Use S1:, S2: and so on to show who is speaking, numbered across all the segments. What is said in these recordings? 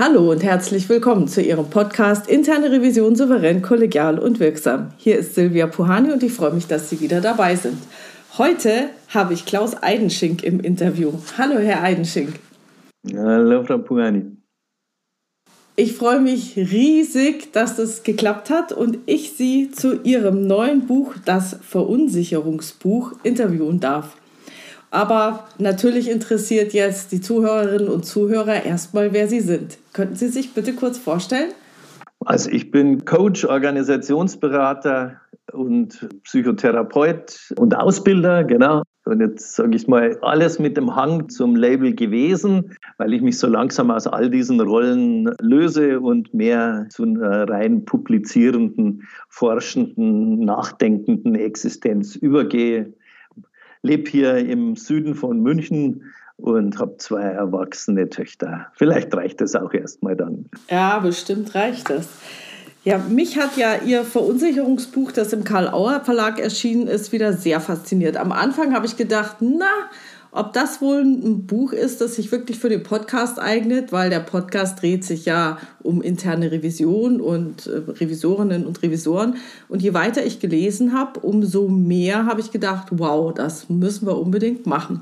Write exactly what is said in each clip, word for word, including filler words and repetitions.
S1: Hallo und herzlich willkommen zu Ihrem Podcast Interne Revision souverän, kollegial und wirksam. Hier ist Silvia Puhani und ich freue mich, dass Sie wieder dabei sind. Heute habe ich Klaus Eidenschink im Interview. Hallo, Herr Eidenschink.
S2: Hallo, Frau Puhani.
S1: Ich freue mich riesig, dass das geklappt hat und ich Sie zu Ihrem neuen Buch, das Verunsicherungsbuch, interviewen darf. Aber natürlich interessiert jetzt die Zuhörerinnen und Zuhörer erstmal, wer Sie sind. Könnten Sie sich bitte kurz vorstellen?
S2: Also ich bin Coach, Organisationsberater und Psychotherapeut und Ausbilder, genau. Und jetzt sage ich mal, alles mit dem Hang zum Label gewesen, weil ich mich so langsam aus all diesen Rollen löse und mehr zu einer rein publizierenden, forschenden, nachdenkenden Existenz übergehe. Lebe hier im Süden von München und habe zwei erwachsene Töchter. Vielleicht reicht das auch erstmal dann.
S1: Ja, bestimmt reicht das. Ja, mich hat ja Ihr Verunsicherungsbuch, das im Karl-Auer Verlag erschienen ist, wieder sehr fasziniert. Am Anfang habe ich gedacht, na, ob das wohl ein Buch ist, das sich wirklich für den Podcast eignet, weil der Podcast dreht sich ja um interne Revision und äh, Revisorinnen und Revisoren. Und je weiter ich gelesen habe, umso mehr habe ich gedacht, wow, das müssen wir unbedingt machen.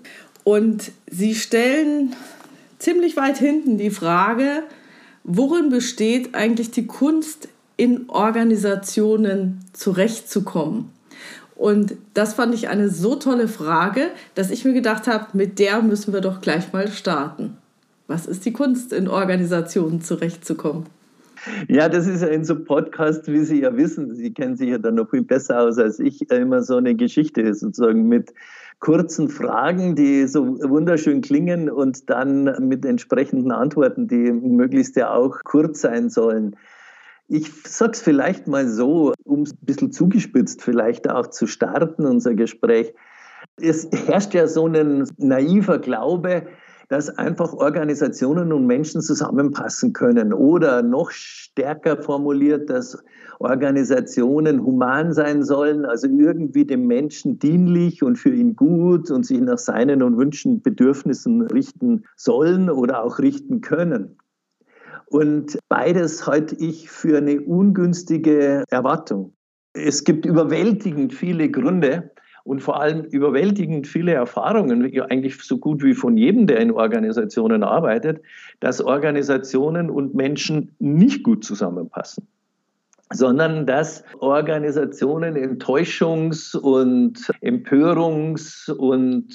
S1: Und Sie stellen ziemlich weit hinten die Frage, worin besteht eigentlich die Kunst, in Organisationen zurechtzukommen? Und das fand ich eine so tolle Frage, dass ich mir gedacht habe, mit der müssen wir doch gleich mal starten. Was ist die Kunst, in Organisationen zurechtzukommen?
S2: Ja, das ist ja in so einem Podcast, wie Sie ja wissen, Sie kennen sich ja dann noch viel besser aus als ich, immer so eine Geschichte sozusagen mit kurzen Fragen, die so wunderschön klingen und dann mit entsprechenden Antworten, die möglichst ja auch kurz sein sollen. Ich sage es vielleicht mal so, um es ein bisschen zugespitzt vielleicht auch zu starten, unser Gespräch. Es herrscht ja so ein naiver Glaube, dass einfach Organisationen und Menschen zusammenpassen können. Oder noch stärker formuliert, dass Organisationen human sein sollen, also irgendwie dem Menschen dienlich und für ihn gut und sich nach seinen und Wünschen, Bedürfnissen richten sollen oder auch richten können. Und beides halte ich für eine ungünstige Erwartung. Es gibt überwältigend viele Gründe und vor allem überwältigend viele Erfahrungen, eigentlich so gut wie von jedem, der in Organisationen arbeitet, dass Organisationen und Menschen nicht gut zusammenpassen, sondern dass Organisationen Enttäuschungs- und Empörungs- und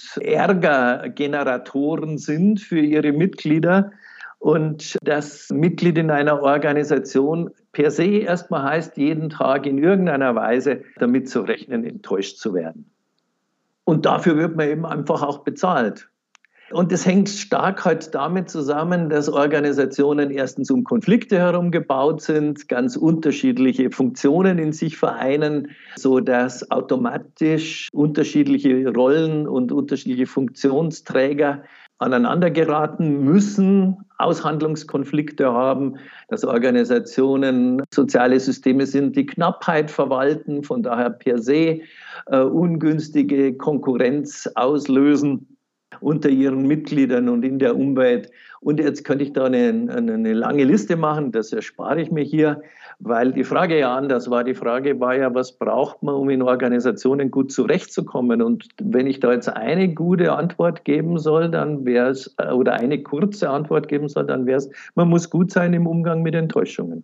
S2: Ärgergeneratoren sind für ihre Mitglieder. Und das Mitglied in einer Organisation per se erstmal heißt, jeden Tag in irgendeiner Weise damit zu rechnen, enttäuscht zu werden. Und dafür wird man eben einfach auch bezahlt. Und das hängt stark halt damit zusammen, dass Organisationen erstens um Konflikte herum gebaut sind, ganz unterschiedliche Funktionen in sich vereinen, sodass automatisch unterschiedliche Rollen und unterschiedliche Funktionsträger aneinander geraten müssen, Aushandlungskonflikte haben, dass Organisationen soziale Systeme sind, die Knappheit verwalten, von daher per se äh, ungünstige Konkurrenz auslösen unter ihren Mitgliedern und in der Umwelt. Und jetzt könnte ich da eine, eine lange Liste machen, das erspare ich mir hier, weil die Frage ja anders war. Die Frage war ja, was braucht man, um in Organisationen gut zurechtzukommen? Und wenn ich da jetzt eine gute Antwort geben soll, dann wäre es, oder eine kurze Antwort geben soll, dann wäre es, man muss gut sein im Umgang mit Enttäuschungen.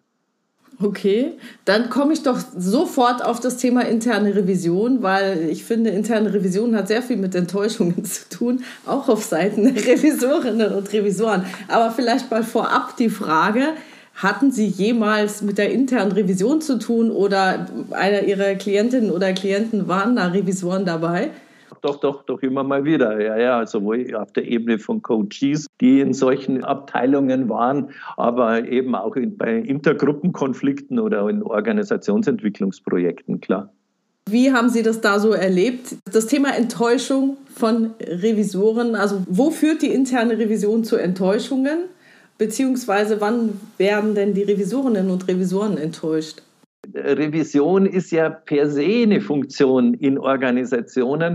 S1: Okay, dann komme ich doch sofort auf das Thema interne Revision, weil ich finde, interne Revision hat sehr viel mit Enttäuschungen zu tun, auch auf Seiten der Revisorinnen und Revisoren. Aber vielleicht mal vorab die Frage, hatten Sie jemals mit der internen Revision zu tun oder einer Ihrer Klientinnen oder Klienten waren da Revisoren dabei?
S2: Doch, doch, doch immer mal wieder. Ja, ja, sowohl auf der Ebene von Coaches, die in solchen Abteilungen waren, aber eben auch in, bei Intergruppenkonflikten oder in Organisationsentwicklungsprojekten, klar.
S1: Wie haben Sie das da so erlebt? Das Thema Enttäuschung von Revisoren, also wo führt die interne Revision zu Enttäuschungen? Beziehungsweise wann werden denn die Revisorinnen und Revisoren enttäuscht?
S2: Revision ist ja per se eine Funktion in Organisationen,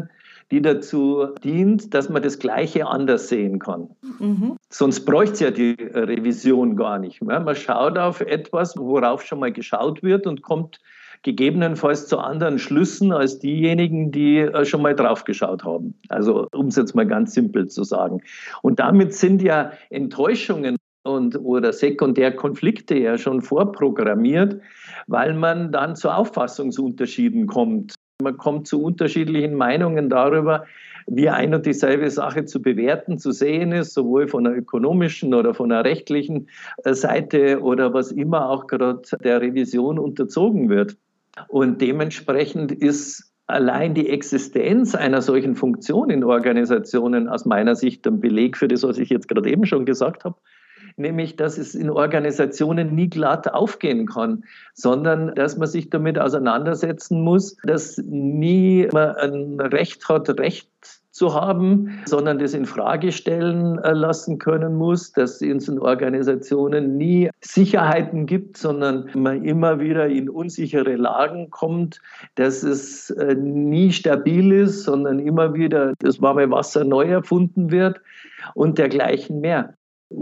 S2: die dazu dient, dass man das Gleiche anders sehen kann. Mhm. Sonst bräuchte es ja die Revision gar nicht mehr. Man schaut auf etwas, worauf schon mal geschaut wird und kommt gegebenenfalls zu anderen Schlüssen als diejenigen, die schon mal drauf geschaut haben. Also um es jetzt mal ganz simpel zu sagen. Und damit sind ja Enttäuschungen und oder Sekundärkonflikte ja schon vorprogrammiert, weil man dann zu Auffassungsunterschieden kommt. Man kommt zu unterschiedlichen Meinungen darüber, wie ein und dieselbe Sache zu bewerten, zu sehen ist, sowohl von der ökonomischen oder von der rechtlichen Seite oder was immer auch gerade der Revision unterzogen wird. Und dementsprechend ist allein die Existenz einer solchen Funktion in Organisationen aus meiner Sicht ein Beleg für das, was ich jetzt gerade eben schon gesagt habe. Nämlich, dass es in Organisationen nie glatt aufgehen kann, sondern dass man sich damit auseinandersetzen muss, dass nie man ein Recht hat, Recht zu haben, sondern das in Frage stellen lassen können muss, dass es in Organisationen nie Sicherheiten gibt, sondern man immer wieder in unsichere Lagen kommt, dass es nie stabil ist, sondern immer wieder das warme Wasser neu erfunden wird und dergleichen mehr.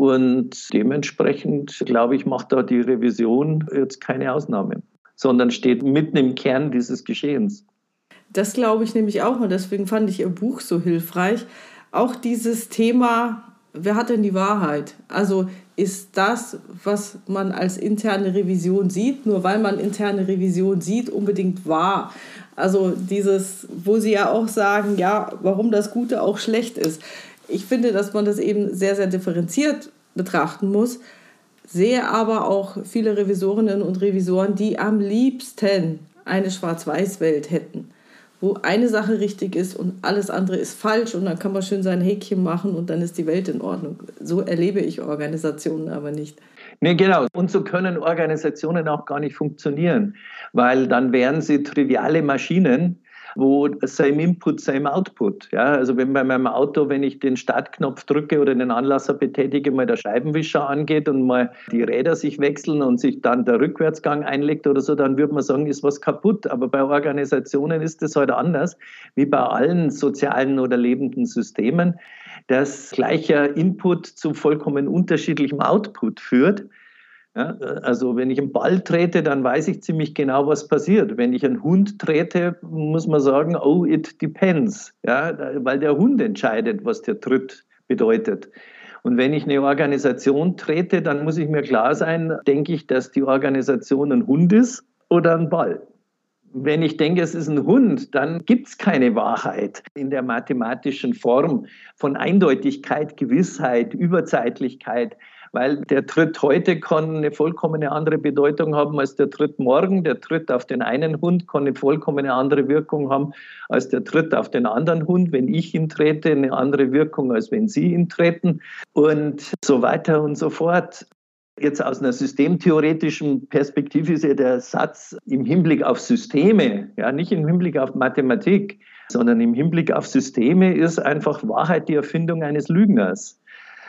S2: Und dementsprechend, glaube ich, macht da die Revision jetzt keine Ausnahme, sondern steht mitten im Kern dieses Geschehens.
S1: Das glaube ich nämlich auch und deswegen fand ich Ihr Buch so hilfreich. Auch dieses Thema, wer hat denn die Wahrheit? Also ist das, was man als interne Revision sieht, nur weil man interne Revision sieht, unbedingt wahr? Also dieses, wo Sie ja auch sagen, ja, warum das Gute auch schlecht ist. Ich finde, dass man das eben sehr, sehr differenziert betrachten muss, sehe aber auch viele Revisorinnen und Revisoren, die am liebsten eine Schwarz-Weiß-Welt hätten, wo eine Sache richtig ist und alles andere ist falsch und dann kann man schön sein Häkchen machen und dann ist die Welt in Ordnung. So erlebe ich Organisationen aber nicht.
S2: Nee, genau. Und so können Organisationen auch gar nicht funktionieren, weil dann wären sie triviale Maschinen, wo same Input, same Output. Ja, also wenn bei meinem Auto, wenn ich den Startknopf drücke oder den Anlasser betätige, mal der Scheibenwischer angeht und mal die Räder sich wechseln und sich dann der Rückwärtsgang einlegt oder so, dann würde man sagen, ist was kaputt. Aber bei Organisationen ist das halt anders, wie bei allen sozialen oder lebenden Systemen, dass gleicher Input zu vollkommen unterschiedlichem Output führt. Ja, also wenn ich einen Ball trete, dann weiß ich ziemlich genau, was passiert. Wenn ich einen Hund trete, muss man sagen, oh, it depends, ja, weil der Hund entscheidet, was der Tritt bedeutet. Und wenn ich eine Organisation trete, dann muss ich mir klar sein, denke ich, dass die Organisation ein Hund ist oder ein Ball. Wenn ich denke, es ist ein Hund, dann gibt es keine Wahrheit in der mathematischen Form von Eindeutigkeit, Gewissheit, Überzeitlichkeit, weil der Tritt heute kann eine vollkommene andere Bedeutung haben als der Tritt morgen. Der Tritt auf den einen Hund kann eine vollkommene andere Wirkung haben als der Tritt auf den anderen Hund. Wenn ich ihn trete, eine andere Wirkung, als wenn Sie ihn treten und so weiter und so fort. Jetzt aus einer systemtheoretischen Perspektive ist ja der Satz im Hinblick auf Systeme, ja, nicht im Hinblick auf Mathematik, sondern im Hinblick auf Systeme ist einfach Wahrheit die Erfindung eines Lügners.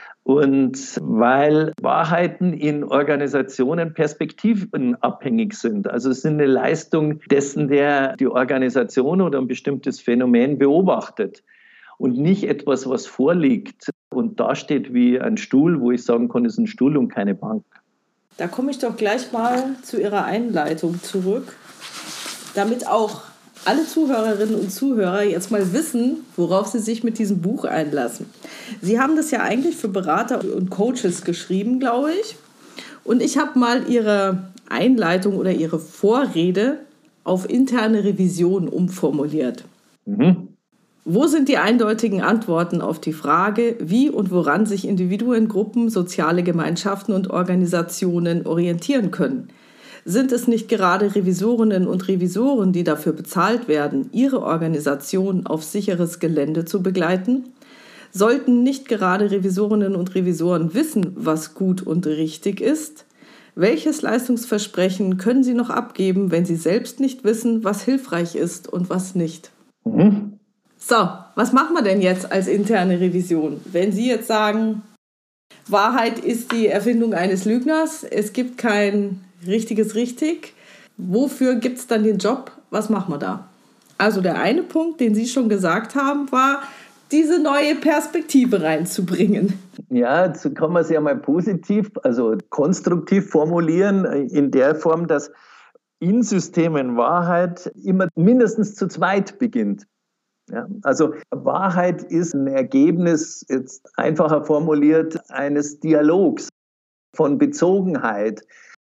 S2: Und weil Wahrheiten in Organisationen perspektivenabhängig sind. Also es sind eine Leistung dessen, der die Organisation oder ein bestimmtes Phänomen beobachtet. Und nicht etwas, was vorliegt und dasteht wie ein Stuhl, wo ich sagen kann, es ist ein Stuhl und keine Bank.
S1: Da komme ich doch gleich mal zu Ihrer Einleitung zurück, damit auch alle Zuhörerinnen und Zuhörer jetzt mal wissen, worauf sie sich mit diesem Buch einlassen. Sie haben das ja eigentlich für Berater und Coaches geschrieben, glaube ich. Und ich habe mal Ihre Einleitung oder Ihre Vorrede auf interne Revision umformuliert. Mhm. Wo sind die eindeutigen Antworten auf die Frage, wie und woran sich Individuen, Gruppen, soziale Gemeinschaften und Organisationen orientieren können? Sind es nicht gerade Revisorinnen und Revisoren, die dafür bezahlt werden, ihre Organisation auf sicheres Gelände zu begleiten? Sollten nicht gerade Revisorinnen und Revisoren wissen, was gut und richtig ist? Welches Leistungsversprechen können sie noch abgeben, wenn sie selbst nicht wissen, was hilfreich ist und was nicht? Mhm. So, was machen wir denn jetzt als interne Revision? Wenn Sie jetzt sagen, Wahrheit ist die Erfindung eines Lügners, es gibt kein richtiges Richtig, wofür gibt es dann den Job? Was machen wir da? Also der eine Punkt, den Sie schon gesagt haben, war, diese neue Perspektive reinzubringen.
S2: Ja, jetzt kann man es ja mal positiv, also konstruktiv formulieren, in der Form, dass in Systemen Wahrheit immer mindestens zu zweit beginnt. Ja, also Wahrheit ist ein Ergebnis, jetzt einfacher formuliert, eines Dialogs, von Bezogenheit,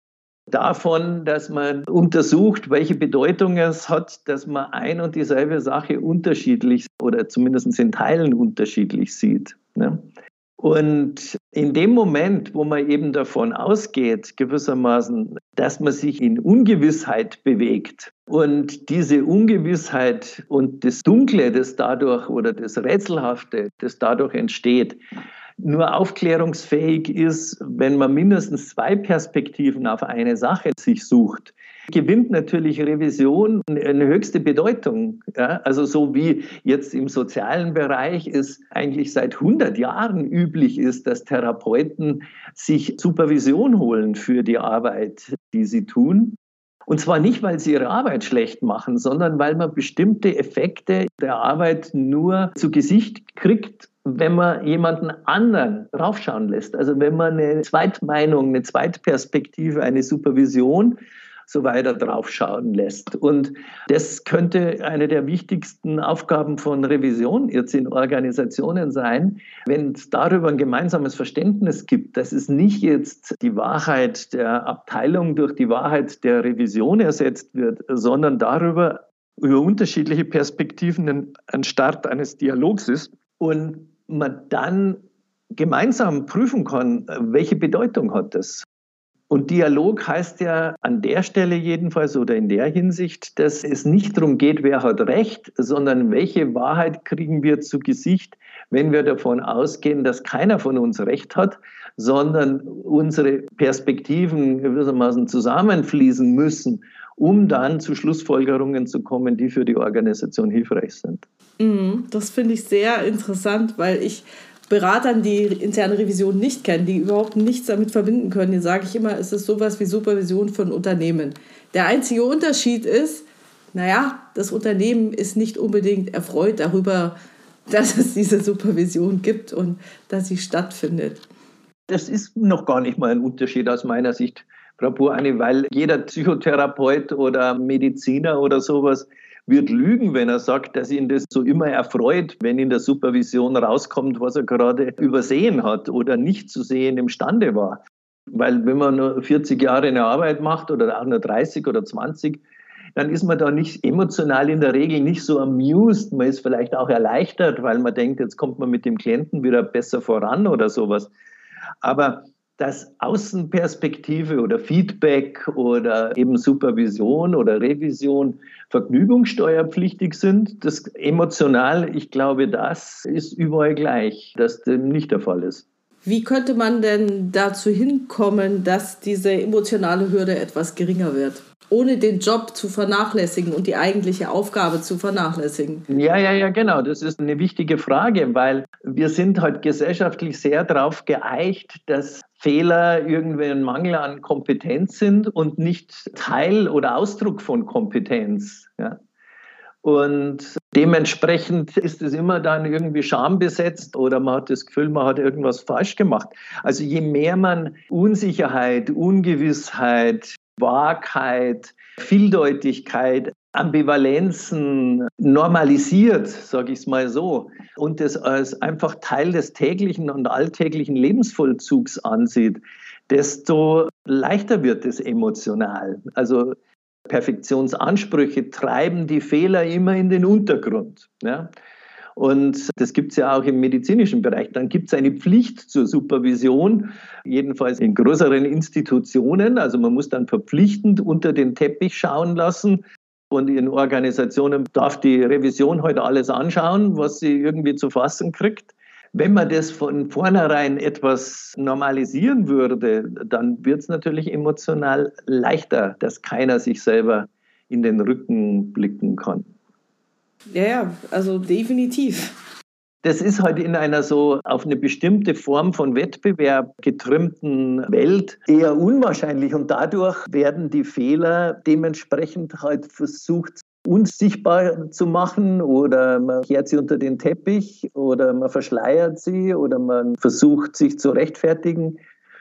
S2: davon, dass man untersucht, welche Bedeutung es hat, dass man ein und dieselbe Sache unterschiedlich oder zumindest in Teilen unterschiedlich sieht. Ne? Und in dem Moment, wo man eben davon ausgeht, gewissermaßen, dass man sich in Ungewissheit bewegt und diese Ungewissheit und das Dunkle, das dadurch oder das Rätselhafte, das dadurch entsteht, nur aufklärungsfähig ist, wenn man mindestens zwei Perspektiven auf eine Sache sich sucht, gewinnt natürlich Revision eine höchste Bedeutung. Ja, also so wie jetzt im sozialen Bereich es eigentlich seit hundert Jahren üblich ist, dass Therapeuten sich Supervision holen für die Arbeit, die sie tun. Und zwar nicht, weil sie ihre Arbeit schlecht machen, sondern weil man bestimmte Effekte der Arbeit nur zu Gesicht kriegt, wenn man jemanden anderen raufschauen lässt. Also wenn man eine Zweitmeinung, eine Zweitperspektive, eine Supervision so weiter draufschauen lässt. Und das könnte eine der wichtigsten Aufgaben von Revision jetzt in Organisationen sein, wenn es darüber ein gemeinsames Verständnis gibt, dass es nicht jetzt die Wahrheit der Abteilung durch die Wahrheit der Revision ersetzt wird, sondern darüber über unterschiedliche Perspektiven ein Start eines Dialogs ist und man dann gemeinsam prüfen kann, welche Bedeutung hat das. Und Dialog heißt ja an der Stelle jedenfalls oder in der Hinsicht, dass es nicht darum geht, wer hat Recht, sondern welche Wahrheit kriegen wir zu Gesicht, wenn wir davon ausgehen, dass keiner von uns Recht hat, sondern unsere Perspektiven gewissermaßen zusammenfließen müssen, um dann zu Schlussfolgerungen zu kommen, die für die Organisation hilfreich sind.
S1: Das finde ich sehr interessant, weil ich Beratern, die interne Revision nicht kennen, die überhaupt nichts damit verbinden können, denen sage ich immer, es ist sowas wie Supervision für ein Unternehmen. Der einzige Unterschied ist, naja, das Unternehmen ist nicht unbedingt erfreut darüber, dass es diese Supervision gibt und dass sie stattfindet.
S2: Das ist noch gar nicht mal ein Unterschied aus meiner Sicht, Frau Burani, weil jeder Psychotherapeut oder Mediziner oder sowas wird lügen, wenn er sagt, dass ihn das so immer erfreut, wenn in der Supervision rauskommt, was er gerade übersehen hat oder nicht zu sehen imstande war. Weil wenn man nur vierzig Jahre eine Arbeit macht oder auch nur dreißig oder zwanzig, dann ist man da nicht emotional in der Regel nicht so amused. Man ist vielleicht auch erleichtert, weil man denkt, jetzt kommt man mit dem Klienten wieder besser voran oder sowas. Aber dass Außenperspektive oder Feedback oder eben Supervision oder Revision vergnügungssteuerpflichtig sind, das emotional, ich glaube, das ist überall gleich, dass das nicht der Fall ist.
S1: Wie könnte man denn dazu hinkommen, dass diese emotionale Hürde etwas geringer wird, ohne den Job zu vernachlässigen und die eigentliche Aufgabe zu vernachlässigen?
S2: Ja, ja, ja, genau. Das ist eine wichtige Frage, weil wir sind halt gesellschaftlich sehr darauf geeicht, dass Fehler irgendwie ein Mangel an Kompetenz sind und nicht Teil oder Ausdruck von Kompetenz. Ja. Und dementsprechend ist es immer dann irgendwie schambesetzt oder man hat das Gefühl, man hat irgendwas falsch gemacht. Also je mehr man Unsicherheit, Ungewissheit, Wahrheit, Vieldeutigkeit, Ambivalenzen normalisiert, sage ich es mal so, und das als einfach Teil des täglichen und alltäglichen Lebensvollzugs ansieht, desto leichter wird es emotional. Also Perfektionsansprüche treiben die Fehler immer in den Untergrund. Ja? Und das gibt es ja auch im medizinischen Bereich. Dann gibt es eine Pflicht zur Supervision, jedenfalls in größeren Institutionen. Also man muss dann verpflichtend unter den Teppich schauen lassen. Und in Organisationen darf die Revision heute alles anschauen, was sie irgendwie zu fassen kriegt. Wenn man das von vornherein etwas normalisieren würde, dann wird es natürlich emotional leichter, dass keiner sich selber in den Rücken blicken kann.
S1: Ja, ja, also definitiv.
S2: Das ist halt in einer so auf eine bestimmte Form von Wettbewerb getrimmten Welt eher unwahrscheinlich und dadurch werden die Fehler dementsprechend halt versucht unsichtbar zu machen oder man kehrt sie unter den Teppich oder man verschleiert sie oder man versucht, sich zu rechtfertigen.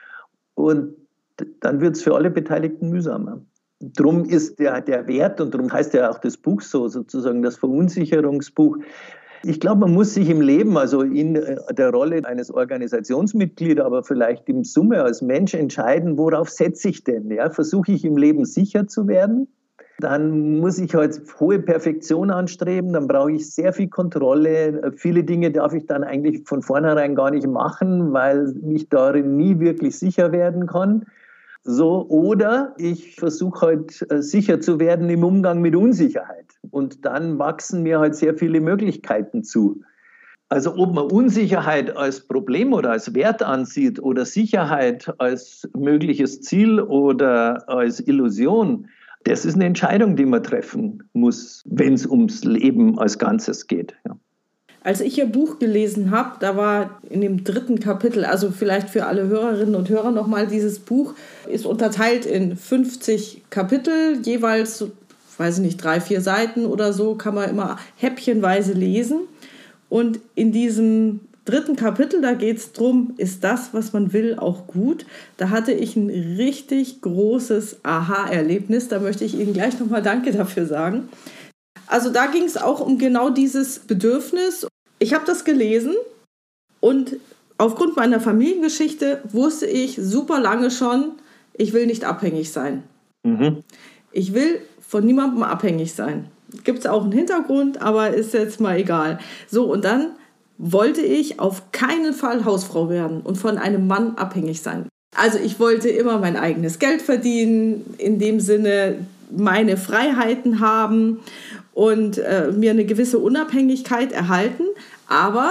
S2: Und dann wird es für alle Beteiligten mühsamer. Drum ist der, der Wert, und darum heißt ja auch das Buch so, sozusagen das Verunsicherungsbuch. Ich glaube, man muss sich im Leben, also in der Rolle eines Organisationsmitglieds, aber vielleicht im Summe als Mensch entscheiden, worauf setze ich denn? Ja? Versuche ich im Leben sicher zu werden? Dann muss ich halt hohe Perfektion anstreben, dann brauche ich sehr viel Kontrolle. Viele Dinge darf ich dann eigentlich von vornherein gar nicht machen, weil ich darin nie wirklich sicher werden kann. So, oder ich versuche halt sicher zu werden im Umgang mit Unsicherheit. Und dann wachsen mir halt sehr viele Möglichkeiten zu. Also ob man Unsicherheit als Problem oder als Wert ansieht oder Sicherheit als mögliches Ziel oder als Illusion, das ist eine Entscheidung, die man treffen muss, wenn es ums Leben als Ganzes geht. Ja.
S1: Als ich Ihr Buch gelesen habe, da war in dem dritten Kapitel, also vielleicht für alle Hörerinnen und Hörer nochmal, dieses Buch ist unterteilt in fünfzig Kapitel, jeweils, weiß ich nicht, drei, vier Seiten oder so, kann man immer häppchenweise lesen. Und in diesem dritten Kapitel, da geht es darum, ist das, was man will, auch gut? Da hatte ich ein richtig großes Aha-Erlebnis, da möchte ich Ihnen gleich nochmal Danke dafür sagen. Also da ging es auch um genau dieses Bedürfnis. Ich habe das gelesen und aufgrund meiner Familiengeschichte wusste ich super lange schon, ich will nicht abhängig sein. Mhm. Ich will von niemandem abhängig sein. Gibt es auch einen Hintergrund, aber ist jetzt mal egal. So, und dann wollte ich auf keinen Fall Hausfrau werden und von einem Mann abhängig sein. Also ich wollte immer mein eigenes Geld verdienen, in dem Sinne meine Freiheiten haben und äh, mir eine gewisse Unabhängigkeit erhalten. Aber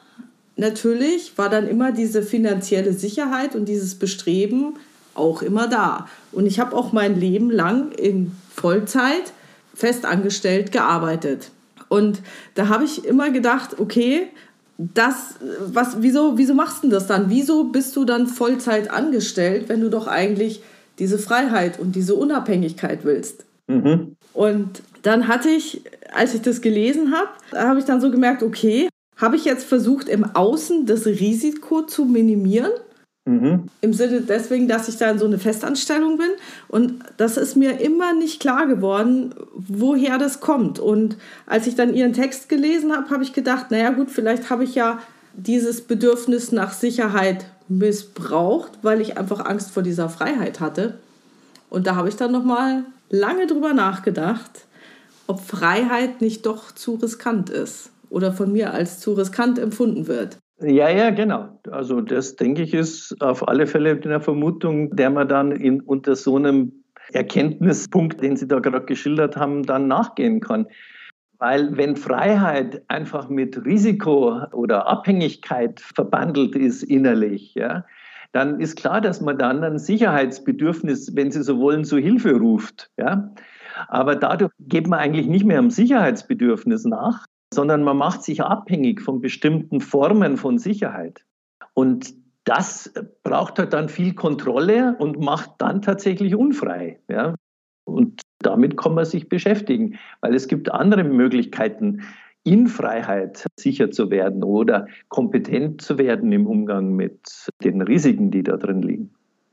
S1: natürlich war dann immer diese finanzielle Sicherheit und dieses Bestreben auch immer da. Und ich habe auch mein Leben lang in Vollzeit festangestellt gearbeitet. Und da habe ich immer gedacht, okay, das, was, wieso, wieso machst du das dann? Wieso bist du dann Vollzeit angestellt, wenn du doch eigentlich diese Freiheit und diese Unabhängigkeit willst? Mhm. Und dann hatte ich, als ich das gelesen habe, habe ich dann so gemerkt, okay, habe ich jetzt versucht, im Außen das Risiko zu minimieren? Mhm. Im Sinne deswegen, dass ich da in so eine Festanstellung bin. Und das ist mir immer nicht klar geworden, woher das kommt. Und als ich dann Ihren Text gelesen habe, habe ich gedacht, naja gut, vielleicht habe ich ja dieses Bedürfnis nach Sicherheit missbraucht, weil ich einfach Angst vor dieser Freiheit hatte. Und da habe ich dann nochmal lange drüber nachgedacht, ob Freiheit nicht doch zu riskant ist oder von mir als zu riskant empfunden wird.
S2: Ja, ja, genau. Also das, denke ich, ist auf alle Fälle eine Vermutung, der man dann in, unter so einem Erkenntnispunkt, den Sie da gerade geschildert haben, dann nachgehen kann. Weil wenn Freiheit einfach mit Risiko oder Abhängigkeit verbandelt ist innerlich, ja, dann ist klar, dass man dann ein Sicherheitsbedürfnis, wenn Sie so wollen, zur Hilfe ruft. Ja. Aber dadurch geht man eigentlich nicht mehr am Sicherheitsbedürfnis nach, sondern man macht sich abhängig von bestimmten Formen von Sicherheit. Und das braucht halt dann viel Kontrolle und macht dann tatsächlich unfrei. Ja? Und damit kann man sich beschäftigen, weil es gibt andere Möglichkeiten, in Freiheit sicher zu werden oder kompetent zu werden im Umgang mit den Risiken, die da drin liegen.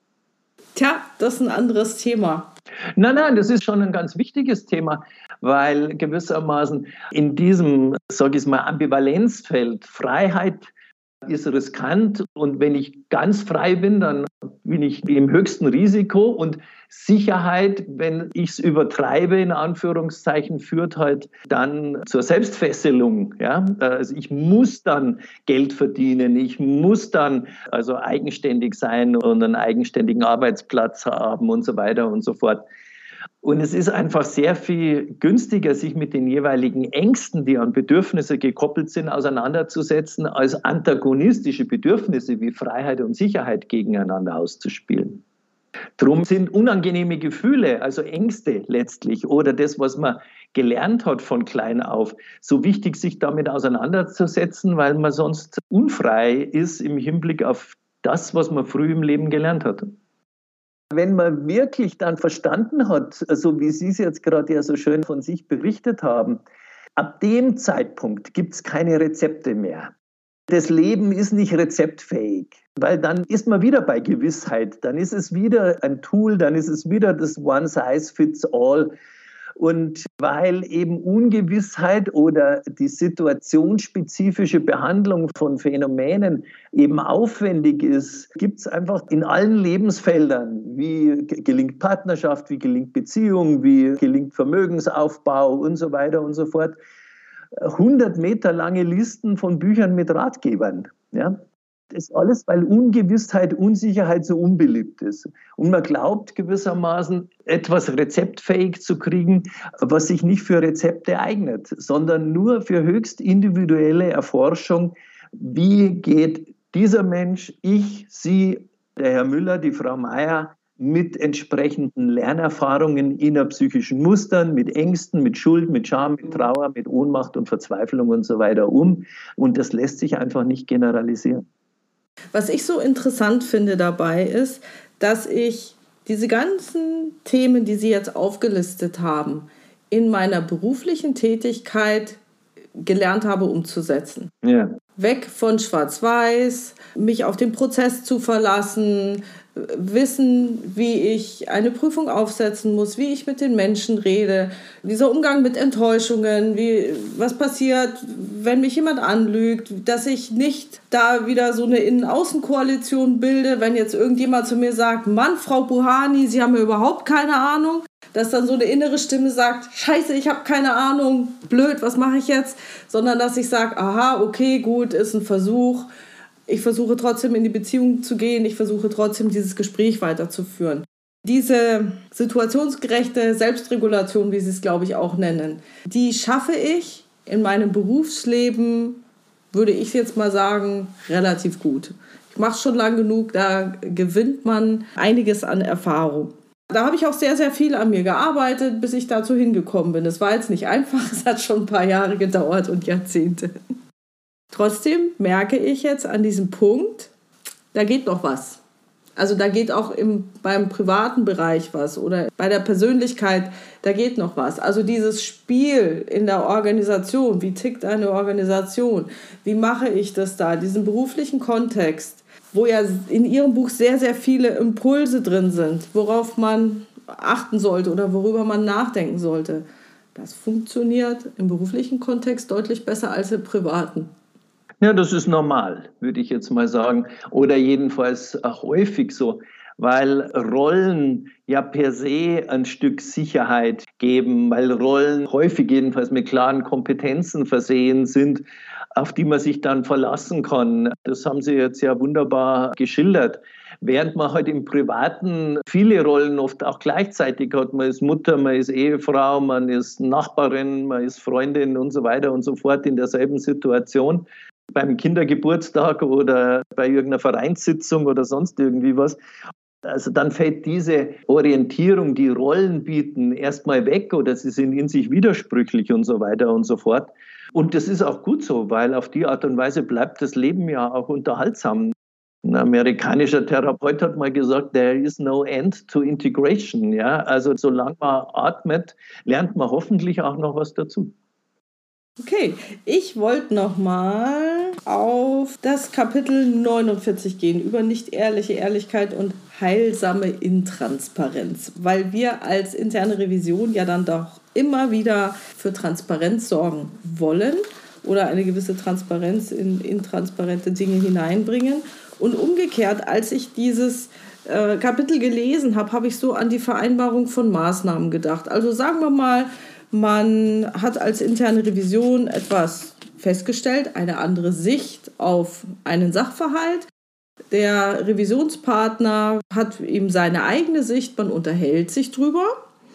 S1: Tja, das ist ein anderes Thema.
S2: Nein, nein, das ist schon ein ganz wichtiges Thema, weil gewissermaßen in diesem, sage ich mal, Ambivalenzfeld Freiheit ist riskant und wenn ich ganz frei bin, dann bin ich im höchsten Risiko und Sicherheit, wenn ich es übertreibe, in Anführungszeichen, führt halt dann zur Selbstfesselung. Ja? Also ich muss dann Geld verdienen, ich muss dann also eigenständig sein und einen eigenständigen Arbeitsplatz haben und so weiter und so fort. Und es ist einfach sehr viel günstiger, sich mit den jeweiligen Ängsten, die an Bedürfnisse gekoppelt sind, auseinanderzusetzen, als antagonistische Bedürfnisse wie Freiheit und Sicherheit gegeneinander auszuspielen. Drum sind unangenehme Gefühle, also Ängste letztlich oder das, was man gelernt hat von klein auf, so wichtig, sich damit auseinanderzusetzen, weil man sonst unfrei ist im Hinblick auf das, was man früh im Leben gelernt hat. Wenn man wirklich dann verstanden hat, so wie Sie es jetzt gerade ja so schön von sich berichtet haben, ab dem Zeitpunkt gibt es keine Rezepte mehr. Das Leben ist nicht rezeptfähig, weil dann ist man wieder bei Gewissheit, dann ist es wieder ein Tool, dann ist es wieder das One Size Fits All. Und weil eben Ungewissheit oder die situationsspezifische Behandlung von Phänomenen eben aufwendig ist, gibt es einfach in allen Lebensfeldern, wie gelingt Partnerschaft, wie gelingt Beziehung, wie gelingt Vermögensaufbau und so weiter und so fort, hundert Meter lange Listen von Büchern mit Ratgebern. Ja? Das ist alles, weil Ungewissheit, Unsicherheit so unbeliebt ist. Und man glaubt gewissermaßen, etwas rezeptfähig zu kriegen, was sich nicht für Rezepte eignet, sondern nur für höchst individuelle Erforschung. Wie geht dieser Mensch, ich, Sie, der Herr Müller, die Frau Meier, mit entsprechenden Lernerfahrungen innerpsychischen Mustern, mit Ängsten, mit Schuld, mit Scham, mit Trauer, mit Ohnmacht und Verzweiflung und so weiter um. Und das lässt sich einfach nicht generalisieren.
S1: Was ich so interessant finde dabei ist, dass ich diese ganzen Themen, die Sie jetzt aufgelistet haben, in meiner beruflichen Tätigkeit gelernt habe umzusetzen.
S2: Ja.
S1: Weg von Schwarz-Weiß, mich auf den Prozess zu verlassen, wissen, wie ich eine Prüfung aufsetzen muss, wie ich mit den Menschen rede, dieser Umgang mit Enttäuschungen, wie, was passiert, wenn mich jemand anlügt, dass ich nicht da wieder so eine Innen-Außen-Koalition bilde, wenn jetzt irgendjemand zu mir sagt, Mann, Frau Buhani, Sie haben ja überhaupt keine Ahnung, dass dann so eine innere Stimme sagt, scheiße, ich habe keine Ahnung, blöd, was mache ich jetzt? Sondern dass ich sage, aha, okay, gut, ist ein Versuch. Ich versuche trotzdem in die Beziehung zu gehen, ich versuche trotzdem dieses Gespräch weiterzuführen. Diese situationsgerechte Selbstregulation, wie Sie es, glaube ich, auch nennen, die schaffe ich in meinem Berufsleben, würde ich jetzt mal sagen, relativ gut. Ich mache es schon lang genug, da gewinnt man einiges an Erfahrung. Da habe ich auch sehr, sehr viel an mir gearbeitet, bis ich dazu hingekommen bin. Es war jetzt nicht einfach, es hat schon ein paar Jahre gedauert und Jahrzehnte. Trotzdem merke ich jetzt an diesem Punkt, da geht noch was. Also da geht auch im, beim privaten Bereich was oder bei der Persönlichkeit, da geht noch was. Also dieses Spiel in der Organisation, wie tickt eine Organisation, wie mache ich das da, diesen beruflichen Kontext, wo ja in Ihrem Buch sehr, sehr viele Impulse drin sind, worauf man achten sollte oder worüber man nachdenken sollte. Das funktioniert im beruflichen Kontext deutlich besser als im privaten.
S2: Ja, das ist normal, würde ich jetzt mal sagen. Oder jedenfalls häufig so, weil Rollen ja per se ein Stück Sicherheit geben, weil Rollen häufig jedenfalls mit klaren Kompetenzen versehen sind, auf die man sich dann verlassen kann. Das haben Sie jetzt ja wunderbar geschildert. Während man halt im Privaten viele Rollen oft auch gleichzeitig hat. Man ist Mutter, man ist Ehefrau, man ist Nachbarin, man ist Freundin und so weiter und so fort in derselben Situation. Beim Kindergeburtstag oder bei irgendeiner Vereinssitzung oder sonst irgendwie was. Also dann fällt diese Orientierung, die Rollen bieten, erstmal weg oder sie sind in sich widersprüchlich und so weiter und so fort. Und das ist auch gut so, weil auf die Art und Weise bleibt das Leben ja auch unterhaltsam. Ein amerikanischer Therapeut hat mal gesagt, there is no end to integration. Ja? Also solange man atmet, lernt man hoffentlich auch noch was dazu.
S1: Okay, ich wollte nochmal auf das Kapitel neunundvierzig gehen, über nicht ehrliche Ehrlichkeit und heilsame Intransparenz, weil wir als interne Revision ja dann doch immer wieder für Transparenz sorgen wollen oder eine gewisse Transparenz in intransparente Dinge hineinbringen. Und umgekehrt, als ich dieses äh, Kapitel gelesen habe, habe ich so an die Vereinbarung von Maßnahmen gedacht. Also sagen wir mal, man hat als interne Revision etwas festgestellt, eine andere Sicht auf einen Sachverhalt. Der Revisionspartner hat eben seine eigene Sicht, man unterhält sich drüber.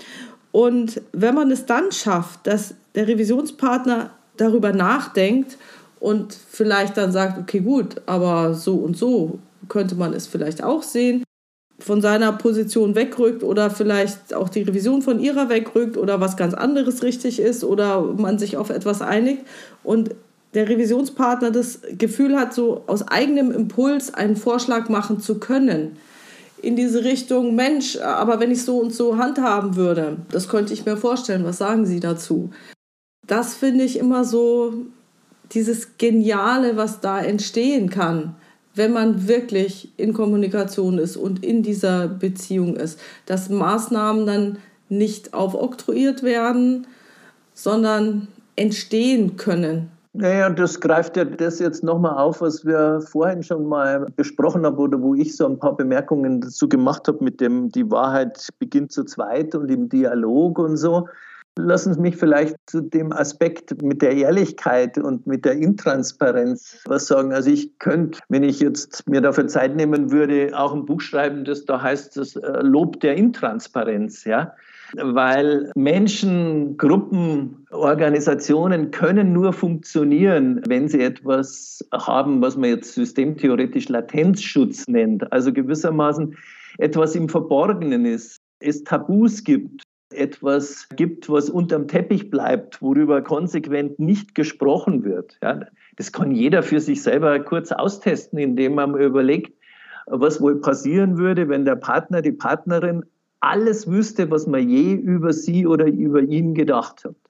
S1: Und wenn man es dann schafft, dass der Revisionspartner darüber nachdenkt und vielleicht dann sagt, okay gut, aber so und so könnte man es vielleicht auch sehen, von seiner Position wegrückt oder vielleicht auch die Revision von ihrer wegrückt oder was ganz anderes richtig ist oder man sich auf etwas einigt und der Revisionspartner das Gefühl hat, so aus eigenem Impuls einen Vorschlag machen zu können, in diese Richtung, Mensch, aber wenn ich so und so handhaben würde, das könnte ich mir vorstellen, was sagen Sie dazu? Das finde ich immer so dieses Geniale, was da entstehen kann, wenn man wirklich in Kommunikation ist und in dieser Beziehung ist, dass Maßnahmen dann nicht aufoktroyiert werden, sondern entstehen können.
S2: Naja, das greift ja das jetzt nochmal auf, was wir vorhin schon mal besprochen haben oder wo ich so ein paar Bemerkungen dazu gemacht habe mit dem, die Wahrheit beginnt zu zweit und im Dialog und so. Lassen Sie mich vielleicht zu dem Aspekt mit der Ehrlichkeit und mit der Intransparenz was sagen. Also ich könnte, wenn ich jetzt mir dafür Zeit nehmen würde, auch ein Buch schreiben, das da heißt, das Lob der Intransparenz, ja. Weil Menschen, Gruppen, Organisationen können nur funktionieren, wenn sie etwas haben, was man jetzt systemtheoretisch Latenzschutz nennt. Also gewissermaßen etwas im Verborgenen ist, es Tabus gibt, etwas gibt, was unterm Teppich bleibt, worüber konsequent nicht gesprochen wird. Ja, das kann jeder für sich selber kurz austesten, indem man überlegt, was wohl passieren würde, wenn der Partner, die Partnerin alles wüsste, was man je über sie oder über ihn gedacht hat.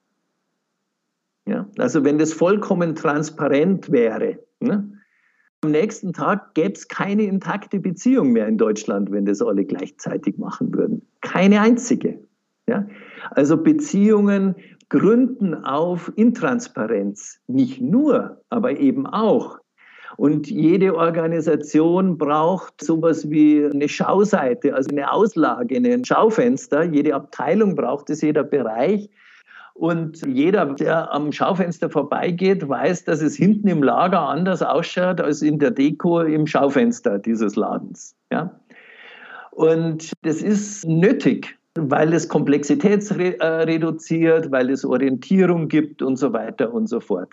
S2: Ja, also wenn das vollkommen transparent wäre, ne? Am nächsten Tag gäbe es keine intakte Beziehung mehr in Deutschland, wenn das alle gleichzeitig machen würden. Keine einzige. Ja? Also Beziehungen gründen auf Intransparenz. Nicht nur, aber eben auch. Und jede Organisation braucht sowas wie eine Schauseite, also eine Auslage, ein Schaufenster. Jede Abteilung braucht es, jeder Bereich. Und jeder, der am Schaufenster vorbeigeht, weiß, dass es hinten im Lager anders ausschaut als in der Deko im Schaufenster dieses Ladens. Ja? Und das ist nötig, weil es Komplexität reduziert, weil es Orientierung gibt und so weiter und so fort.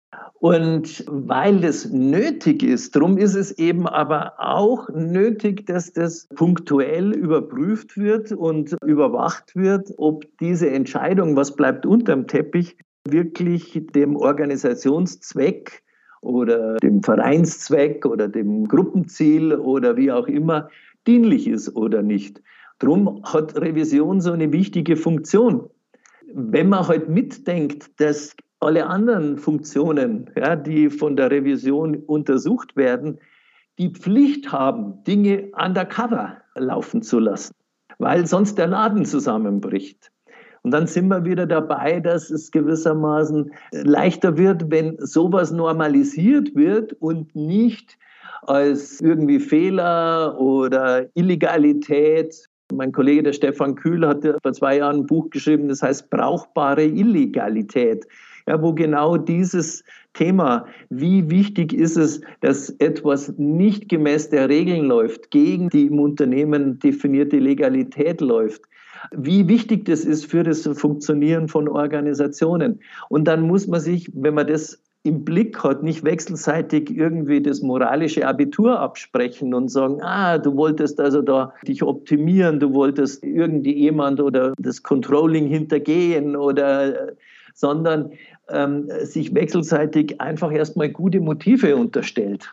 S2: Und weil das nötig ist, darum ist es eben aber auch nötig, dass das punktuell überprüft wird und überwacht wird, ob diese Entscheidung, was bleibt unterm Teppich, wirklich dem Organisationszweck oder dem Vereinszweck oder dem Gruppenziel oder wie auch immer dienlich ist oder nicht. Darum hat Revision so eine wichtige Funktion. Wenn man halt mitdenkt, dass alle anderen Funktionen, ja, die von der Revision untersucht werden, die Pflicht haben, Dinge undercover laufen zu lassen, weil sonst der Laden zusammenbricht. Und dann sind wir wieder dabei, dass es gewissermaßen leichter wird, wenn sowas normalisiert wird und nicht als irgendwie Fehler oder Illegalität. Mein Kollege, der Stefan Kühl, hat vor zwei Jahren ein Buch geschrieben, das heißt brauchbare Illegalität. Ja, wo genau dieses Thema, wie wichtig ist es, dass etwas nicht gemäß der Regeln läuft, gegen die im Unternehmen definierte Legalität läuft, wie wichtig das ist für das Funktionieren von Organisationen. Und dann muss man sich, wenn man das im Blick hat, nicht wechselseitig irgendwie das moralische Abitur absprechen und sagen, ah, du wolltest also da dich optimieren, du wolltest irgendjemand oder das Controlling hintergehen oder, sondern ähm, sich wechselseitig einfach erstmal gute Motive unterstellt.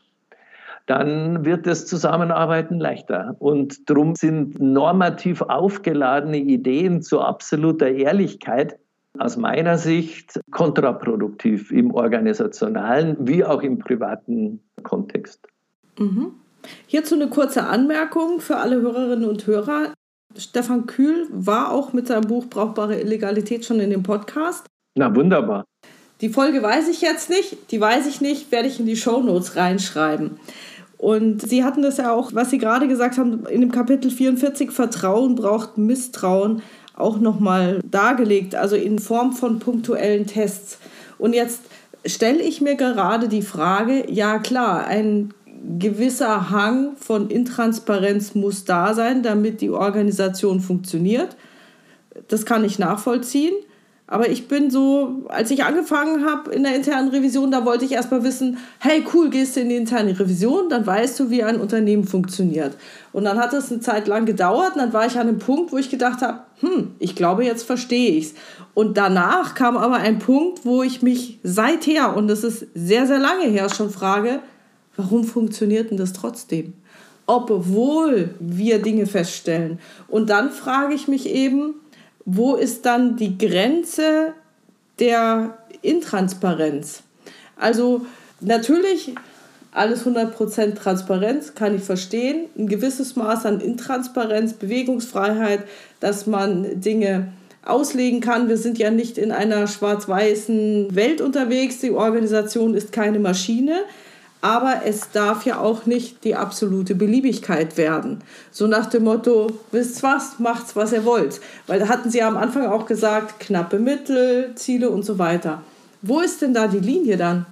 S2: Dann wird das Zusammenarbeiten leichter. Und darum sind normativ aufgeladene Ideen zu absoluter Ehrlichkeit aus meiner Sicht kontraproduktiv im organisationalen wie auch im privaten Kontext.
S1: Mhm. Hierzu eine kurze Anmerkung für alle Hörerinnen und Hörer. Stefan Kühl war auch mit seinem Buch Brauchbare Illegalität schon in dem Podcast.
S2: Na, wunderbar.
S1: Die Folge weiß ich jetzt nicht, die weiß ich nicht, werde ich in die Shownotes reinschreiben. Und Sie hatten das ja auch, was Sie gerade gesagt haben, in dem Kapitel vierundvierzig, Vertrauen braucht Misstrauen, auch nochmal dargelegt, also in Form von punktuellen Tests. Und jetzt stelle ich mir gerade die Frage, ja klar, ein gewisser Hang von Intransparenz muss da sein, damit die Organisation funktioniert. Das kann ich nachvollziehen. Aber ich bin so, als ich angefangen habe in der internen Revision, da wollte ich erstmal wissen, hey cool, gehst du in die interne Revision, dann weißt du, wie ein Unternehmen funktioniert. Und dann hat es eine Zeit lang gedauert und dann war ich an einem Punkt, wo ich gedacht habe, hm, ich glaube, jetzt verstehe ich es. Und danach kam aber ein Punkt, wo ich mich seither, und das ist sehr, sehr lange her, schon frage, warum funktioniert denn das trotzdem? obwohl wir Dinge feststellen. Und dann frage ich mich eben, wo ist dann die Grenze der Intransparenz? Also natürlich alles hundert Prozent Transparenz, kann ich verstehen. Ein gewisses Maß an Intransparenz, Bewegungsfreiheit, dass man Dinge auslegen kann. Wir sind ja nicht in einer schwarz-weißen Welt unterwegs. Die Organisation ist keine Maschine. Aber es darf ja auch nicht die absolute Beliebigkeit werden. So nach dem Motto, wisst was, macht's, was ihr wollt. Weil da hatten Sie ja am Anfang auch gesagt, knappe Mittel, Ziele und so weiter. Wo ist denn da die Linie dann?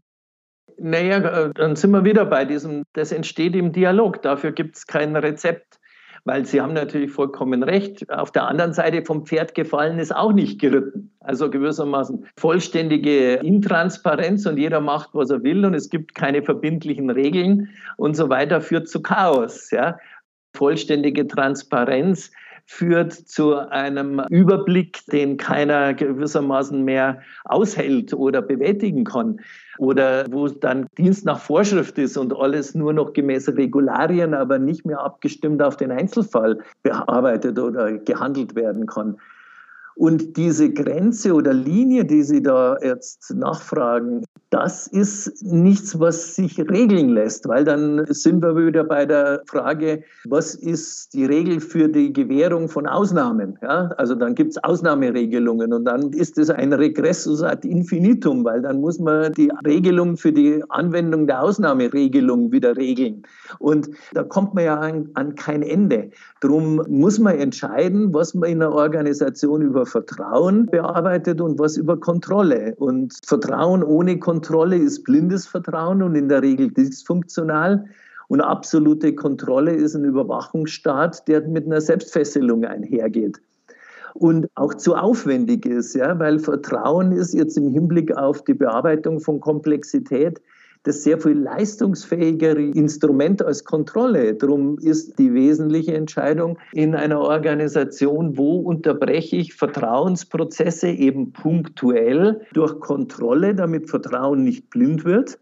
S2: Naja, dann sind wir wieder bei diesem, das entsteht im Dialog. Dafür gibt es kein Rezept. Weil Sie haben natürlich vollkommen recht. Auf der anderen Seite vom Pferd gefallen ist auch nicht geritten. Also gewissermaßen vollständige Intransparenz und jeder macht, was er will und es gibt keine verbindlichen Regeln und so weiter, führt zu Chaos. Ja? Vollständige Transparenz führt zu einem Überblick, den keiner gewissermaßen mehr aushält oder bewältigen kann. Oder wo dann Dienst nach Vorschrift ist und alles nur noch gemäß Regularien, aber nicht mehr abgestimmt auf den Einzelfall bearbeitet oder gehandelt werden kann. Und diese Grenze oder Linie, die Sie da jetzt nachfragen, das ist nichts, was sich regeln lässt, weil dann sind wir wieder bei der Frage, was ist die Regel für die Gewährung von Ausnahmen? Ja, also dann gibt es Ausnahmeregelungen und dann ist es ein Regressus ad infinitum, weil dann muss man die Regelung für die Anwendung der Ausnahmeregelung wieder regeln. Und da kommt man ja an, an kein Ende. Darum muss man entscheiden, was man in einer Organisation über Vertrauen bearbeitet und was über Kontrolle. Und Vertrauen ohne Kontrolle ist blindes Vertrauen und in der Regel dysfunktional. Und absolute Kontrolle ist ein Überwachungsstaat, der mit einer Selbstfesselung einhergeht. Und auch zu aufwendig ist, ja, weil Vertrauen ist jetzt im Hinblick auf die Bearbeitung von Komplexität das sehr viel leistungsfähigere Instrument als Kontrolle. Darum ist die wesentliche Entscheidung in einer Organisation, wo unterbreche ich Vertrauensprozesse eben punktuell durch Kontrolle, damit Vertrauen nicht blind wird.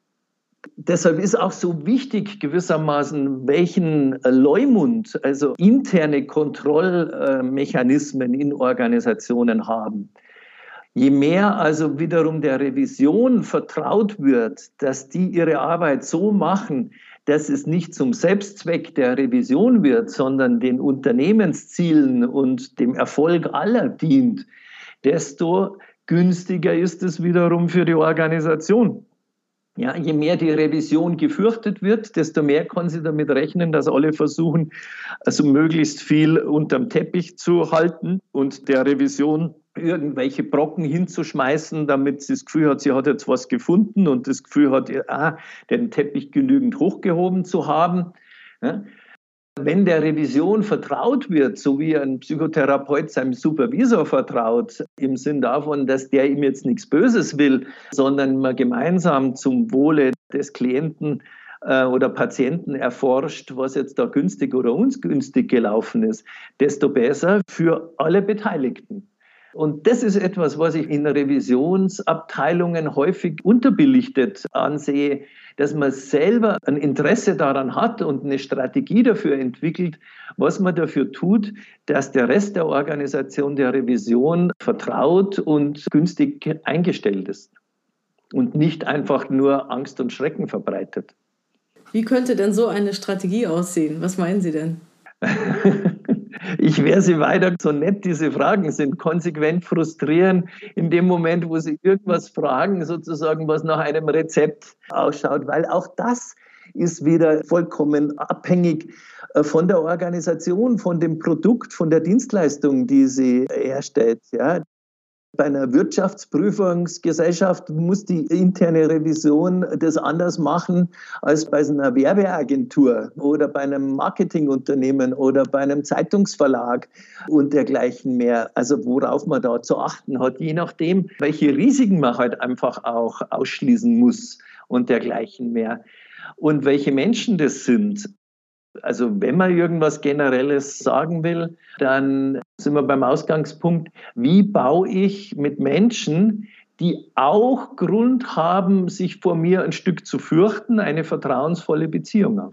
S2: Deshalb ist auch so wichtig gewissermaßen, welchen Leumund, also interne Kontrollmechanismen in Organisationen haben. Je mehr also wiederum der Revision vertraut wird, dass die ihre Arbeit so machen, dass es nicht zum Selbstzweck der Revision wird, sondern den Unternehmenszielen und dem Erfolg aller dient, desto günstiger ist es wiederum für die Organisation. Ja, je mehr die Revision gefürchtet wird, desto mehr kann sie damit rechnen, dass alle versuchen, also möglichst viel unterm Teppich zu halten und der Revision irgendwelche Brocken hinzuschmeißen, damit sie das Gefühl hat, sie hat jetzt was gefunden und das Gefühl hat, ah, den Teppich genügend hochgehoben zu haben. Ja. Wenn der Revision vertraut wird, so wie ein Psychotherapeut seinem Supervisor vertraut, im Sinn davon, dass der ihm jetzt nichts Böses will, sondern man gemeinsam zum Wohle des Klienten äh, oder Patienten erforscht, was jetzt da günstig oder ungünstig gelaufen ist, desto besser für alle Beteiligten. Und das ist etwas, was ich in Revisionsabteilungen häufig unterbelichtet ansehe, dass man selber ein Interesse daran hat und eine Strategie dafür entwickelt, was man dafür tut, dass der Rest der Organisation der Revision vertraut und günstig eingestellt ist und nicht einfach nur Angst und Schrecken verbreitet.
S1: Wie könnte denn so eine Strategie aussehen? Was meinen Sie denn?
S2: Ich werde Sie weiter, so nett diese Fragen sind, konsequent frustrieren in dem Moment, wo Sie irgendwas fragen, sozusagen, was nach einem Rezept ausschaut, weil auch das ist wieder vollkommen abhängig von der Organisation, von dem Produkt, von der Dienstleistung, die sie herstellt. Ja. Bei einer Wirtschaftsprüfungsgesellschaft muss die interne Revision das anders machen als bei einer Werbeagentur oder bei einem Marketingunternehmen oder bei einem Zeitungsverlag und dergleichen mehr. Also worauf man da zu achten hat, je nachdem, welche Risiken man halt einfach auch ausschließen muss und dergleichen mehr. Und welche Menschen das sind. Also wenn man irgendwas Generelles sagen will, dann sind wir beim Ausgangspunkt, wie baue ich mit Menschen, die auch Grund haben, sich vor mir ein Stück zu fürchten, eine vertrauensvolle Beziehung auf.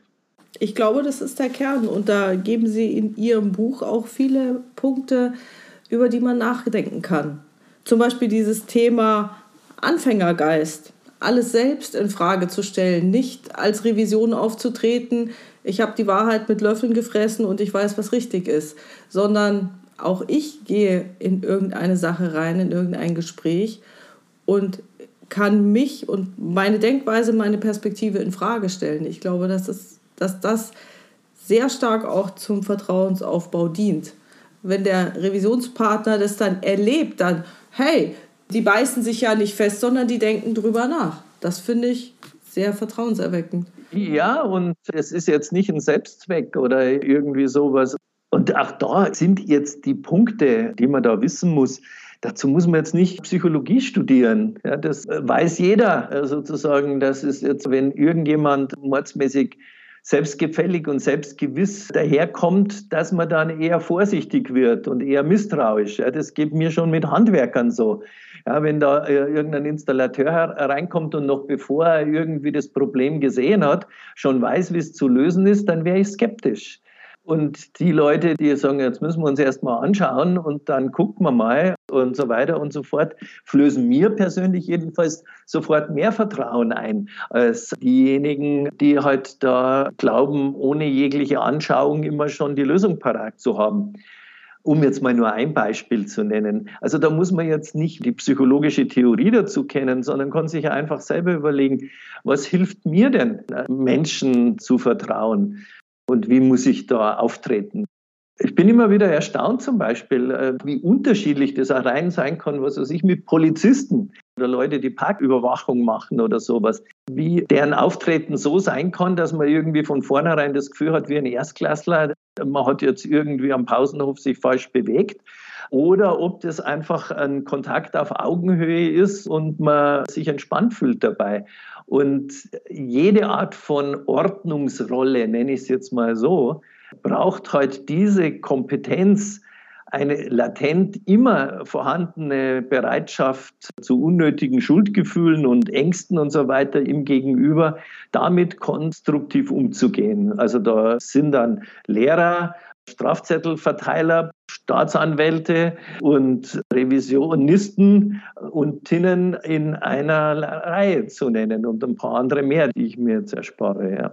S1: Ich glaube, das ist der Kern. Und da geben Sie in Ihrem Buch auch viele Punkte, über die man nachdenken kann. Zum Beispiel dieses Thema Anfängergeist. Alles selbst in Frage zu stellen, nicht als Revision aufzutreten, ich habe die Wahrheit mit Löffeln gefressen und ich weiß, was richtig ist, sondern auch ich gehe in irgendeine Sache rein, in irgendein Gespräch und kann mich und meine Denkweise, meine Perspektive in Frage stellen. Ich glaube, dass, es, dass das sehr stark auch zum Vertrauensaufbau dient. Wenn der Revisionspartner das dann erlebt, dann, hey, die beißen sich ja nicht fest, sondern die denken drüber nach. Das finde ich sehr vertrauenserweckend.
S2: Ja, und es ist jetzt nicht ein Selbstzweck oder irgendwie sowas. Und auch da sind jetzt die Punkte, die man da wissen muss. Dazu muss man jetzt nicht Psychologie studieren. Ja, das weiß jeder sozusagen. Das ist jetzt, wenn irgendjemand mordsmäßig selbstgefällig und selbstgewiss daherkommt, dass man dann eher vorsichtig wird und eher misstrauisch. Ja, das geht mir schon mit Handwerkern so. Ja, wenn da äh, irgendein Installateur reinkommt und noch bevor er irgendwie das Problem gesehen hat, schon weiß, wie es zu lösen ist, dann wäre ich skeptisch. Und die Leute, die sagen, jetzt müssen wir uns erst mal anschauen und dann gucken wir mal und so weiter und so fort, flößen mir persönlich jedenfalls sofort mehr Vertrauen ein, als diejenigen, die halt da glauben, ohne jegliche Anschauung immer schon die Lösung parat zu haben. Um jetzt mal nur ein Beispiel zu nennen. Also da muss man jetzt nicht die psychologische Theorie dazu kennen, sondern kann sich einfach selber überlegen, was hilft mir denn, Menschen zu vertrauen? Und wie muss ich da auftreten? Ich bin immer wieder erstaunt zum Beispiel, wie unterschiedlich das auch rein sein kann, was weiß ich, mit Polizisten oder Leute, die Parküberwachung machen oder sowas. Wie deren Auftreten so sein kann, dass man irgendwie von vornherein das Gefühl hat, wie ein Erstklässler, man hat jetzt irgendwie am Pausenhof sich falsch bewegt. Oder ob das einfach ein Kontakt auf Augenhöhe ist und man sich entspannt fühlt dabei. Und jede Art von Ordnungsrolle, nenne ich es jetzt mal so, braucht halt diese Kompetenz, eine latent immer vorhandene Bereitschaft zu unnötigen Schuldgefühlen und Ängsten und so weiter im Gegenüber, damit konstruktiv umzugehen. Also da sind dann Lehrer, Strafzettelverteiler, Staatsanwälte und Revisionisten und Tinnen in einer Reihe zu nennen und ein paar andere mehr, die ich mir jetzt erspare. Ja.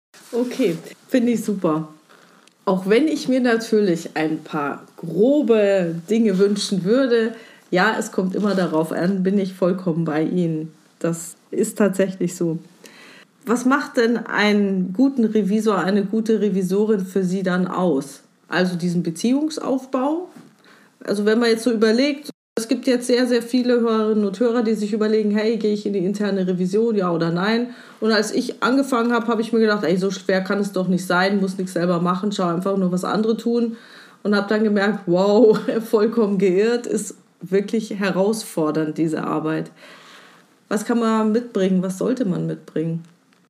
S1: Okay, finde ich super. Auch wenn ich mir natürlich ein paar grobe Dinge wünschen würde, ja, es kommt immer darauf an, bin ich vollkommen bei Ihnen. Das ist tatsächlich so. Was macht denn einen guten Revisor, eine gute Revisorin für Sie dann aus? Also diesen Beziehungsaufbau? Also wenn man jetzt so überlegt, es gibt jetzt sehr, sehr viele Hörerinnen und Hörer, die sich überlegen, hey, gehe ich in die interne Revision, ja oder nein? Und als ich angefangen habe, habe ich mir gedacht, ey, so schwer kann es doch nicht sein, muss nichts selber machen, schau einfach nur, was andere tun. Und habe dann gemerkt, wow, vollkommen geirrt, ist wirklich herausfordernd, diese Arbeit. Was kann man mitbringen, was sollte man mitbringen?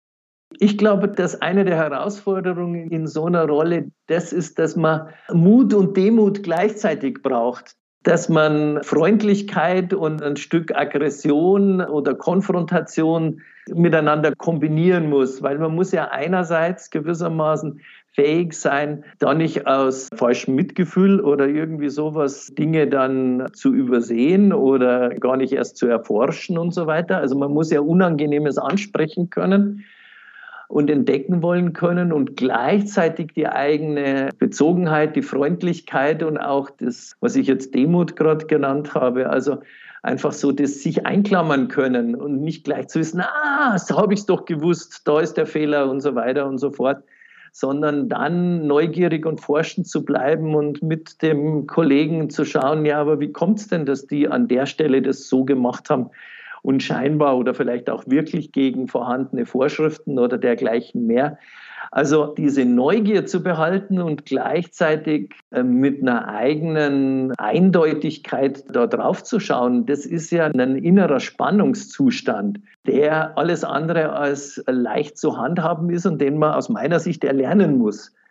S2: Ich glaube, dass eine der Herausforderungen in so einer Rolle das ist, dass man Mut und Demut gleichzeitig braucht. Dass man Freundlichkeit und ein Stück Aggression oder Konfrontation miteinander kombinieren muss. Weil man muss ja einerseits gewissermaßen fähig sein, da nicht aus falschem Mitgefühl oder irgendwie sowas Dinge dann zu übersehen oder gar nicht erst zu erforschen und so weiter. Also man muss ja Unangenehmes ansprechen können und entdecken wollen können und gleichzeitig die eigene Bezogenheit, die Freundlichkeit und auch das, was ich jetzt Demut gerade genannt habe, also einfach so das sich einklammern können und nicht gleich zu wissen, ah, so habe ich es doch gewusst, da ist der Fehler und so weiter und so fort, sondern dann neugierig und forschend zu bleiben und mit dem Kollegen zu schauen, ja, aber wie kommt es denn, dass die an der Stelle das so gemacht haben, und scheinbar oder vielleicht auch wirklich gegen vorhandene Vorschriften oder dergleichen mehr. Also diese Neugier zu behalten und gleichzeitig mit einer eigenen Eindeutigkeit da drauf zu schauen, das ist ja ein innerer Spannungszustand, der alles andere als leicht zu handhaben ist und den man aus meiner Sicht erlernen muss.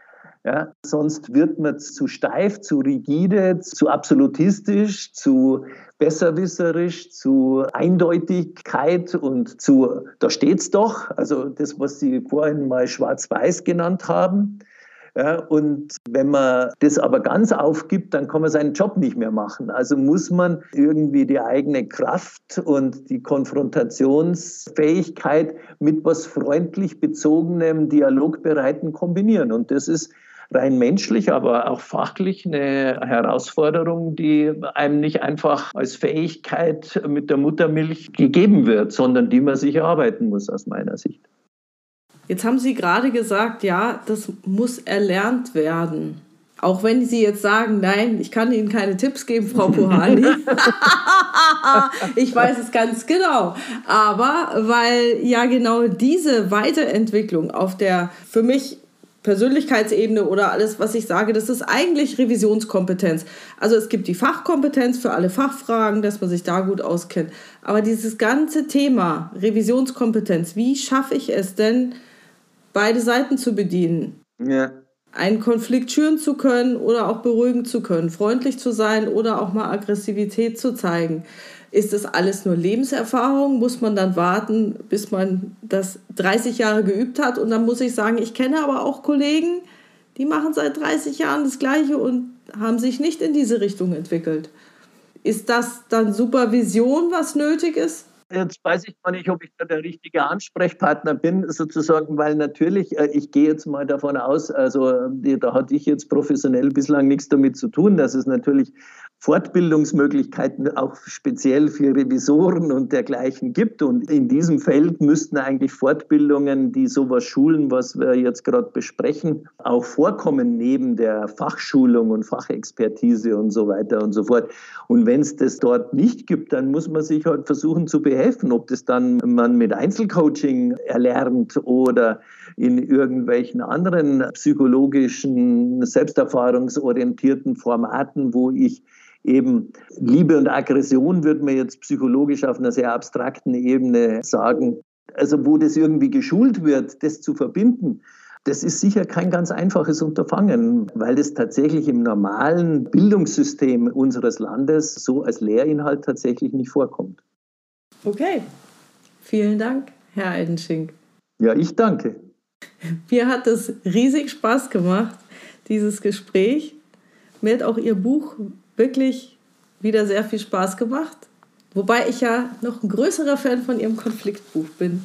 S2: Ja, sonst wird man zu steif, zu rigide, zu absolutistisch, zu besserwisserisch, zu Eindeutigkeit und zu, da steht's doch, also das, was Sie vorhin mal schwarz-weiß genannt haben. Ja, und wenn man das aber ganz aufgibt, dann kann man seinen Job nicht mehr machen. Also muss man irgendwie die eigene Kraft und die Konfrontationsfähigkeit mit was freundlich bezogenem, dialogbereiten kombinieren. Und das ist rein menschlich, aber auch fachlich eine Herausforderung, die einem nicht einfach als Fähigkeit mit der Muttermilch gegeben wird, sondern die man sich erarbeiten muss, aus meiner Sicht.
S1: Jetzt haben Sie gerade gesagt, ja, das muss erlernt werden. Auch wenn Sie jetzt sagen, nein, ich kann Ihnen keine Tipps geben, Frau Puhani. Ich weiß es ganz genau. Aber weil ja genau diese Weiterentwicklung auf der für mich Persönlichkeitsebene oder alles, was ich sage, das ist eigentlich Revisionskompetenz. Also es gibt die Fachkompetenz für alle Fachfragen, dass man sich da gut auskennt. Aber dieses ganze Thema Revisionskompetenz, wie schaffe ich es denn, beide Seiten zu bedienen?
S2: Ja.
S1: Einen Konflikt schüren zu können oder auch beruhigen zu können, freundlich zu sein oder auch mal Aggressivität zu zeigen. Ist das alles nur Lebenserfahrung? Muss man dann warten, bis man das dreißig Jahre geübt hat? Und dann muss ich sagen, ich kenne aber auch Kollegen, die machen seit dreißig Jahren das Gleiche und haben sich nicht in diese Richtung entwickelt. Ist das dann Supervision, was nötig ist?
S2: Jetzt weiß ich gar nicht, ob ich da der richtige Ansprechpartner bin, sozusagen, weil natürlich, ich gehe jetzt mal davon aus, also da hatte ich jetzt professionell bislang nichts damit zu tun, dass es natürlich Fortbildungsmöglichkeiten auch speziell für Revisoren und dergleichen gibt. Und in diesem Feld müssten eigentlich Fortbildungen, die sowas schulen, was wir jetzt gerade besprechen, auch vorkommen neben der Fachschulung und Fachexpertise und so weiter und so fort. Und wenn es das dort nicht gibt, dann muss man sich halt versuchen zu behelfen, ob das dann man mit Einzelcoaching erlernt oder in irgendwelchen anderen psychologischen, selbsterfahrungsorientierten Formaten, wo ich eben Liebe und Aggression, würde man jetzt psychologisch auf einer sehr abstrakten Ebene sagen, also wo das irgendwie geschult wird, das zu verbinden, das ist sicher kein ganz einfaches Unterfangen, weil das tatsächlich im normalen Bildungssystem unseres Landes so als Lehrinhalt tatsächlich nicht vorkommt.
S1: Okay, vielen Dank, Herr Eidenschink.
S2: Ja, ich danke.
S1: Mir hat es riesig Spaß gemacht, dieses Gespräch. Mir hat auch Ihr Buch wirklich wieder sehr viel Spaß gemacht. Wobei ich ja noch ein größerer Fan von Ihrem Konfliktbuch bin.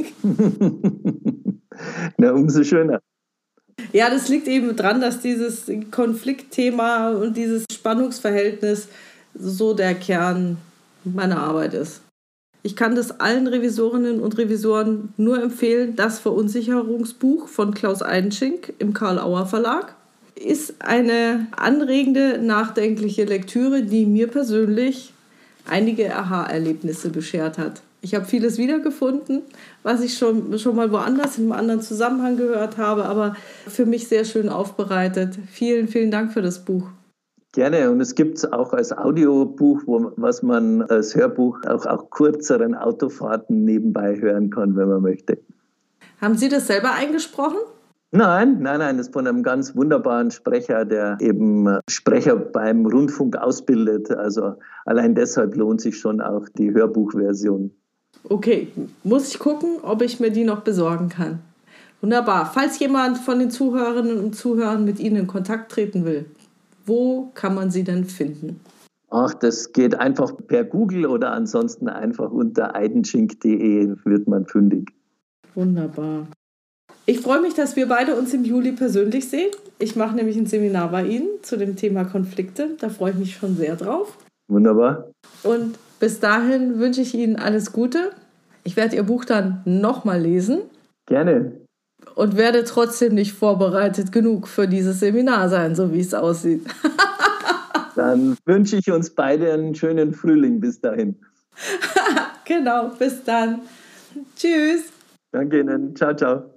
S2: Na, umso schöner.
S1: Ja, das liegt eben dran, dass dieses Konfliktthema und dieses Spannungsverhältnis so der Kern meiner Arbeit ist. Ich kann das allen Revisorinnen und Revisoren nur empfehlen. Das Verunsicherungsbuch von Klaus Eidenschink im Karl-Auer Verlag ist eine anregende, nachdenkliche Lektüre, die mir persönlich einige Aha-Erlebnisse beschert hat. Ich habe vieles wiedergefunden, was ich schon, schon mal woanders in einem anderen Zusammenhang gehört habe, aber für mich sehr schön aufbereitet. Vielen, vielen Dank für das Buch.
S2: Gerne, und es gibt es auch als Audiobuch, wo, was man als Hörbuch auch, auch kürzeren Autofahrten nebenbei hören kann, wenn man möchte.
S1: Haben Sie das selber eingesprochen?
S2: Nein, nein, nein, das ist von einem ganz wunderbaren Sprecher, der eben Sprecher beim Rundfunk ausbildet. Also allein deshalb lohnt sich schon auch die Hörbuchversion.
S1: Okay, muss ich gucken, ob ich mir die noch besorgen kann. Wunderbar. Falls jemand von den Zuhörerinnen und Zuhörern mit Ihnen in Kontakt treten will, wo kann man Sie denn finden?
S2: Ach, das geht einfach per Google oder ansonsten einfach unter eidenschink punkt de wird man fündig.
S1: Wunderbar. Ich freue mich, dass wir beide uns im Juli persönlich sehen. Ich mache nämlich ein Seminar bei Ihnen zu dem Thema Konflikte. Da freue ich mich schon sehr drauf.
S2: Wunderbar.
S1: Und bis dahin wünsche ich Ihnen alles Gute. Ich werde Ihr Buch dann nochmal lesen.
S2: Gerne.
S1: Und werde trotzdem nicht vorbereitet genug für dieses Seminar sein, so wie es aussieht.
S2: Dann wünsche ich uns beide einen schönen Frühling bis dahin.
S1: Genau, bis dann. Tschüss.
S2: Danke Ihnen. Ciao, ciao.